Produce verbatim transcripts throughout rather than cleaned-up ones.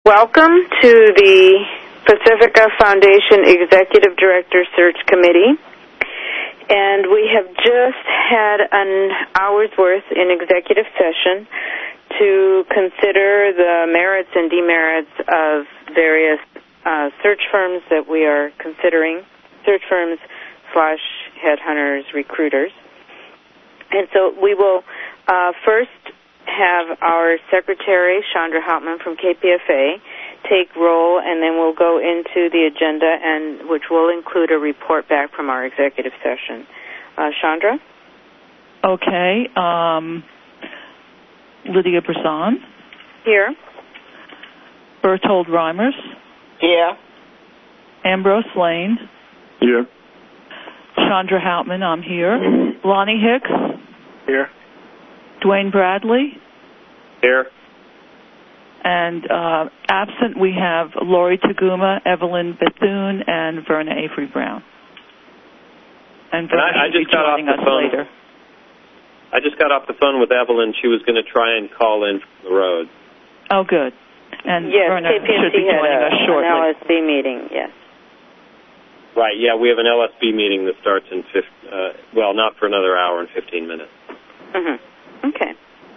Welcome to the Pacifica Foundation Executive Director Search Committee. And we have just had an hour's worth in executive session to consider the merits and demerits of various uh, search firms that we are considering, search firms slash headhunters, recruiters. And so we will uh, first have our secretary, Chandra Hauptman from K P F A, take roll, and then we'll go into the agenda, and which will include a report back from our executive session. Uh, Chandra? Okay. Um, Lydia Brazan. Here. Berthold Reimers. Here. Ambrose Lane. Here. Chandra Hauptman, I'm here. Lonnie Hicks. Here. Dwayne Bradley. Here. And uh, absent, we have Lori Taguma, Evelyn Bethune, and Verna Avery Brown. And Verna and I, I will be just got joining off us the phone. later. I just got off the phone with Evelyn. She was going to try and call in from the road. Oh, good. And yes, Verna K P M C should be joining had a, us shortly. an L S B meeting, yes. Right, yeah, we have an L S B meeting that starts in, fifteen, uh, well, not for another hour and fifteen minutes. Mm-hmm. Okay.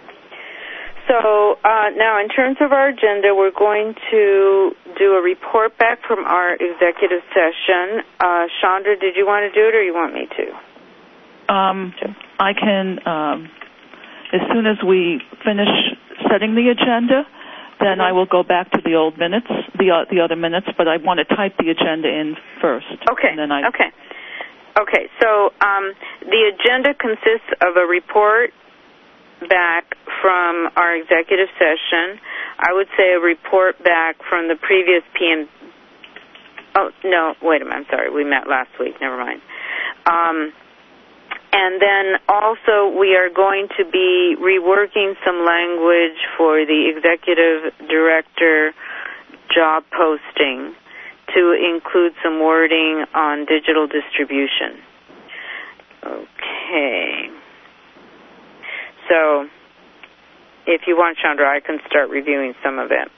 So uh, now in terms of our agenda, we're going to do a report back from our executive session. Uh, Chandra, did you want to do it or you want me to? Um, I can, um, as soon as we finish setting the agenda, then mm-hmm. I will go back to the old minutes, the uh, the other minutes, but I want to type the agenda in first. Okay, and then I... okay. Okay, so um, the agenda consists of a report back from our executive session. I would say a report back from the previous P M... Oh, no, wait a minute, I'm sorry. We met last week. Never mind. Um, and then also we are going to be reworking some language for the executive director job posting to include some wording on digital distribution. Okay. So, if you want, Chandra, I can start reviewing some of it.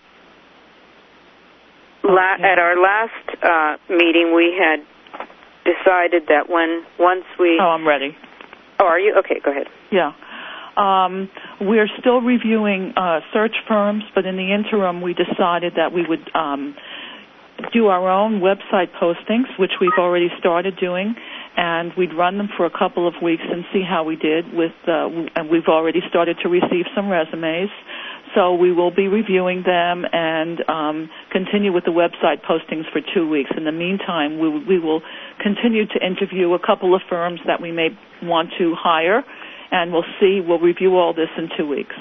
Okay. La- at our last uh, meeting, we had decided that when once we... Oh, I'm ready. Oh, are you? Okay, go ahead. Yeah. Um, we're still reviewing uh, search firms, but in the interim, we decided that we would um, do our own website postings, which we've already started doing, and we'd run them for a couple of weeks and see how we did with, uh, and we've already started to receive some resumes. So we will be reviewing them and um, continue with the website postings for two weeks. In the meantime, we, we will continue to interview a couple of firms that we may want to hire, and we'll see, we'll review all this in two weeks.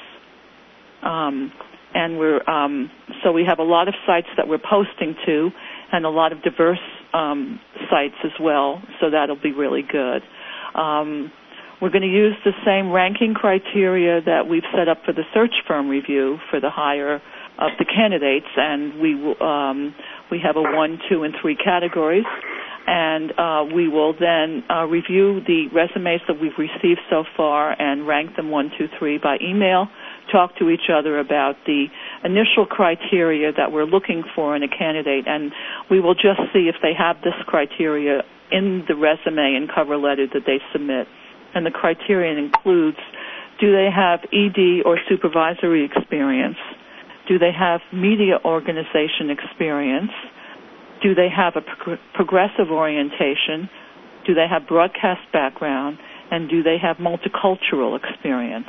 Um, and we're, um, so we have a lot of sites that we're posting to, and a lot of diverse um, sites as well, so that'll be really good. Um, we're going to use the same ranking criteria that we've set up for the search firm review for the hire of the candidates, and we will, um, we have a one, two, and three categories, and uh, we will then uh, review the resumes that we've received so far and rank them one, two, three by email, talk to each other about the initial criteria that we're looking for in a candidate, and we will just see if they have this criteria in the resume and cover letter that they submit. And the criterion includes, do they have E D or supervisory experience? Do they have media organization experience? Do they have a pro- progressive orientation? Do they have broadcast background? And do they have multicultural experience?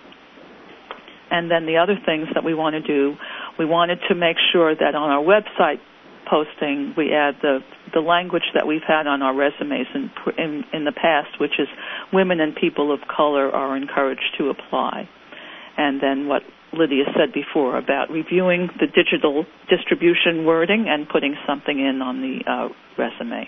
And then the other things that we want to do, we wanted to make sure that on our website posting, we add the the language that we've had on our resumes in, in, in the past, which is women and people of color are encouraged to apply. And then what Lydia said before about reviewing the digital distribution wording and putting something in on the uh, resume.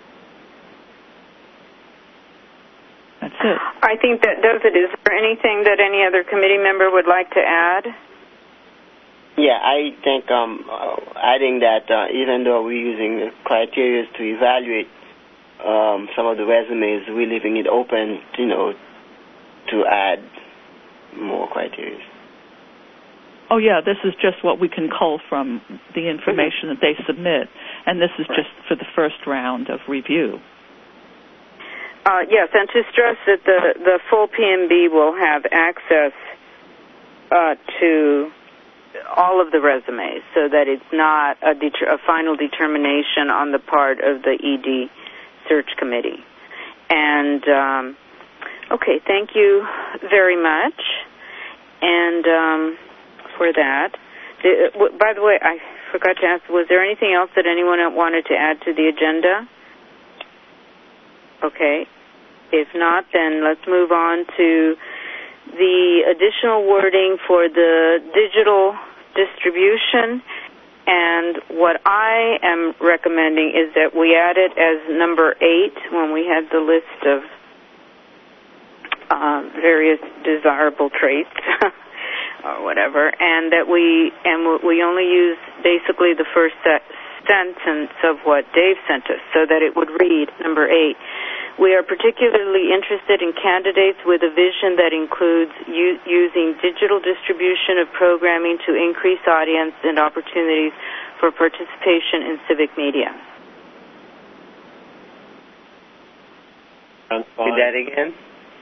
That's it. I think that does it. Is there anything that any other committee member would like to add? Yeah, I think um, uh, adding that uh, even though we're using the criteria to evaluate um, some of the resumes, we're leaving it open, you know, to add more criteria. Oh, yeah, this is just what we can cull from the information mm-hmm. that they submit, and this is right. just for the first round of review. Uh, yes, and to stress that the, the full P M B will have access uh, to all of the resumes, so that it's not a, det- a final determination on the part of the E D search committee. And, um, okay, thank you very much. And um, for that, the, w- by the way, I forgot to ask, was there anything else that anyone wanted to add to the agenda? Okay. If not, then let's move on to the additional wording for the digital distribution. And what I am recommending is that we add it as number eight when we had the list of uh, various desirable traits or whatever, and that we and we only use basically the first sentence of what Dave sent us, so that it would read, number eight, we are particularly interested in candidates with a vision that includes u- using digital distribution of programming to increase audience and opportunities for participation in civic media. Do that again.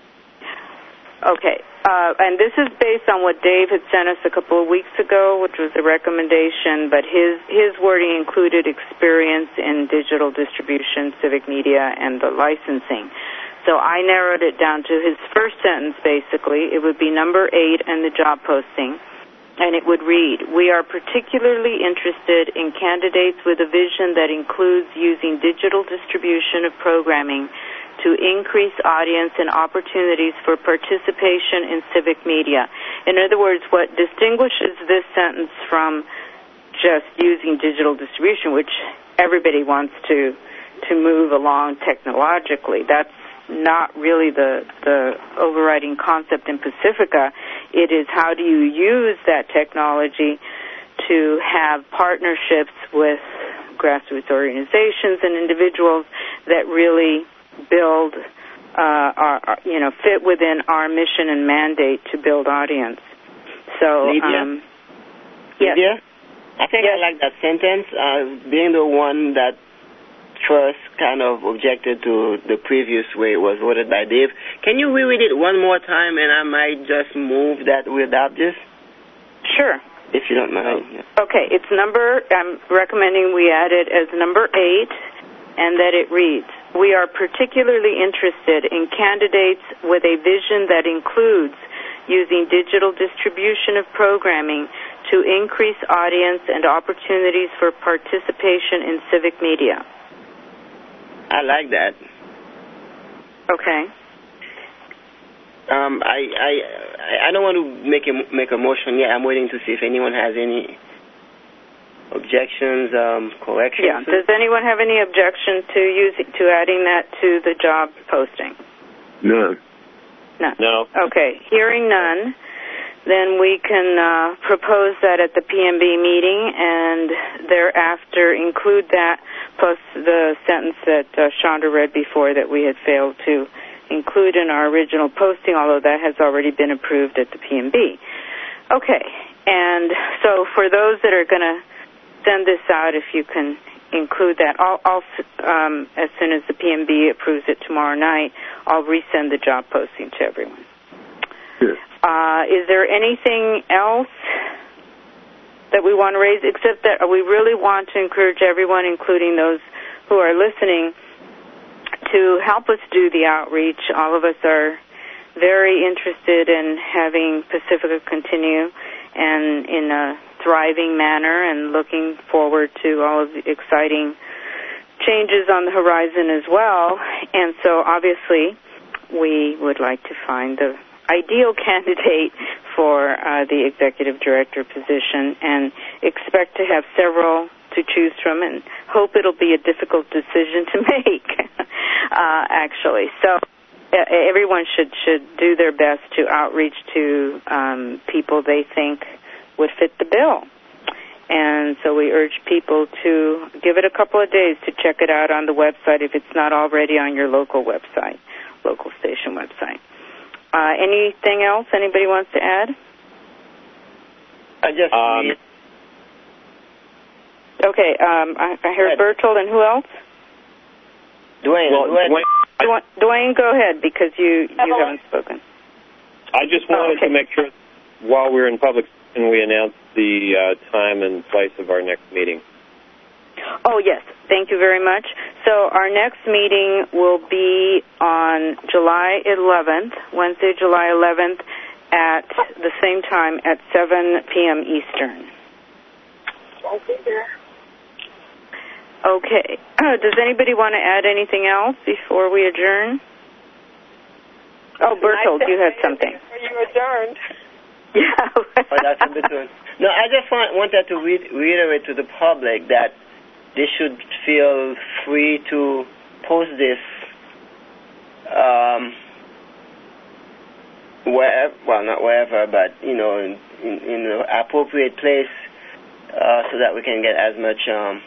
Okay, uh, and this is based on what Dave had sent us a couple of weeks ago, which was a recommendation, but his, his wording included experience in digital distribution, civic media, and the licensing. So I narrowed it down to his first sentence, basically. It would be number eight and the job posting, and it would read, we are particularly interested in candidates with a vision that includes using digital distribution of programming to increase audience and opportunities for participation in civic media. In other words, what distinguishes this sentence from just using digital distribution, which everybody wants to to move along technologically, that's not really the, the overriding concept in Pacifica. It is how do you use that technology to have partnerships with grassroots organizations and individuals that really build, uh, our, our, you know, fit within our mission and mandate to build audience. So, Lydia? um, yes. Lydia? I think yes. I like that sentence, uh, being the one that first kind of objected to the previous way it was worded by Dave. Can you reread it one more time, and I might just move that we adopt this? Sure. If you don't mind. Yeah. Okay, it's number, I'm recommending we add it as number eight, and that it reads, we are particularly interested in candidates with a vision that includes using digital distribution of programming to increase audience and opportunities for participation in civic media. I like that. Okay. Um, I, I I don't want to make a, make a motion yet. I'm waiting to see if anyone has any objections, um, corrections. Yeah. Does anyone have any objection to using to adding that to the job posting? No. No. No. Okay. Hearing none, then we can uh, propose that at the P M B meeting, and thereafter include that plus the sentence that uh, Chandra read before that we had failed to include in our original posting, although that has already been approved at the P M B. Okay. And so for those that are going to send this out, if you can include that. I'll, I'll um, as soon as the P M B approves it tomorrow night, I'll resend the job posting to everyone. Yes. Uh, is there anything else that we want to raise, except that we really want to encourage everyone, including those who are listening, to help us do the outreach. All of us are very interested in having Pacifica continue and in a thriving manner, and looking forward to all of the exciting changes on the horizon as well. And so obviously we would like to find the ideal candidate for uh, the executive director position, and expect to have several to choose from, and hope it'll be a difficult decision to make, uh, actually. So uh, everyone should, should do their best to outreach to um, people they think would fit the bill. And so we urge people to give it a couple of days to check it out on the website if it's not already on your local website, local station website. Uh, anything else anybody wants to add? I just Um, Okay, um, I, I heard Ed. Bertold, and who else? Dwayne. well, Dwayne. Dwayne, Dwayne, Dwayne, go ahead, because you, you Evelyn. haven't spoken. I just wanted Oh, okay. to make sure while we're in public and we announce the uh, time and place of our next meeting. Oh, yes. Thank you very much. So our next meeting will be on July eleventh, Wednesday, July eleventh, at the same time at seven p.m. Eastern. Won't be there. Okay. Uh, does anybody want to add anything else before we adjourn? Oh, Bertold, you had something. You adjourned. Yeah. Oh, that's a bit good. No, I just want, wanted to re- reiterate to the public that they should feel free to post this um, wherever, well, not wherever, but, you know, in, in, in an appropriate place uh, so that we can get as much um,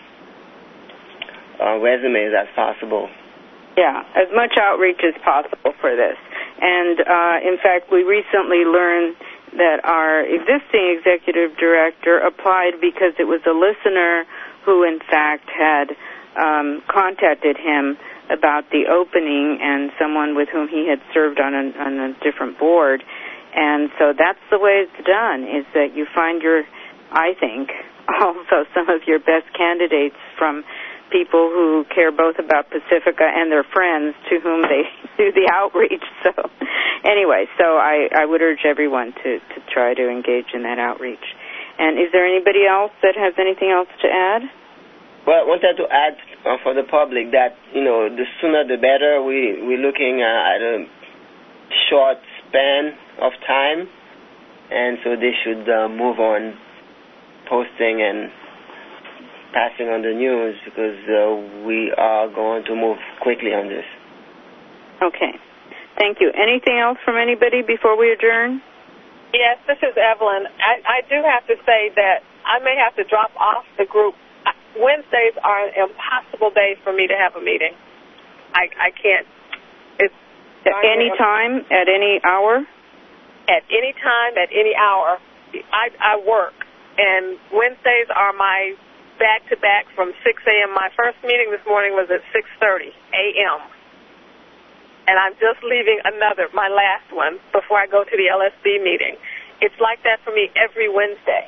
uh, resumes as possible. Yeah, as much outreach as possible for this. And, uh, in fact, we recently learned that our existing executive director applied because it was a listener who, in fact, had um, contacted him about the opening and someone with whom he had served on a, on a different board. And so that's the way it's done, is that you find your, I think, also some of your best candidates from people who care both about Pacifica and their friends to whom they do the outreach. So anyway, so I, I would urge everyone to, to try to engage in that outreach. And is there anybody else that has anything else to add? Well, I wanted to add uh, for the public that, you know, the sooner the better. We, we're looking uh, at a short span of time, and so they should uh, move on posting and passing on the news because uh, we are going to move quickly on this. Okay. Thank you. Anything else from anybody before we adjourn? Yes, this is Evelyn. I, I do have to say that I may have to drop off the group. Wednesdays are an impossible day for me to have a meeting. I, I can't. It's At any time, at any hour? At any time, at any hour. I, I work, and Wednesdays are my back-to-back from six a.m. My first meeting this morning was at six thirty a.m., and I'm just leaving another, my last one, before I go to the L S B meeting. It's like that for me every Wednesday.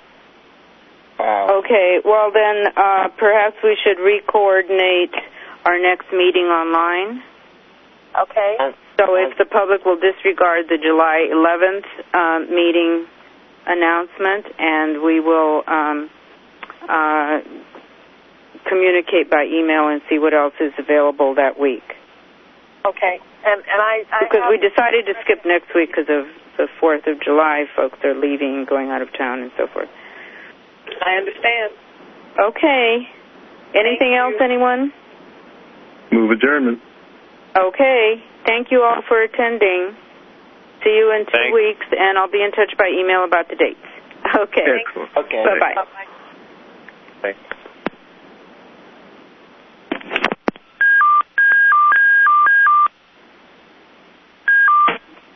Wow. Okay, well then uh, perhaps we should re-coordinate our next meeting online. Okay. Uh, So if the public will disregard the July eleventh uh, meeting announcement, and we will um, uh, communicate by email and see what else is available that week. Okay. And, and I, I Because have, we decided to skip next week because of the fourth of July. Folks are leaving, going out of town, and so forth. I understand. Okay. Anything Thank else, you. anyone? Move adjournment. Okay. Thank you all for attending. See you in two Thanks. weeks, and I'll be in touch by email about the dates. Okay. Excellent. Okay. Bye-bye. Bye-bye. Thanks.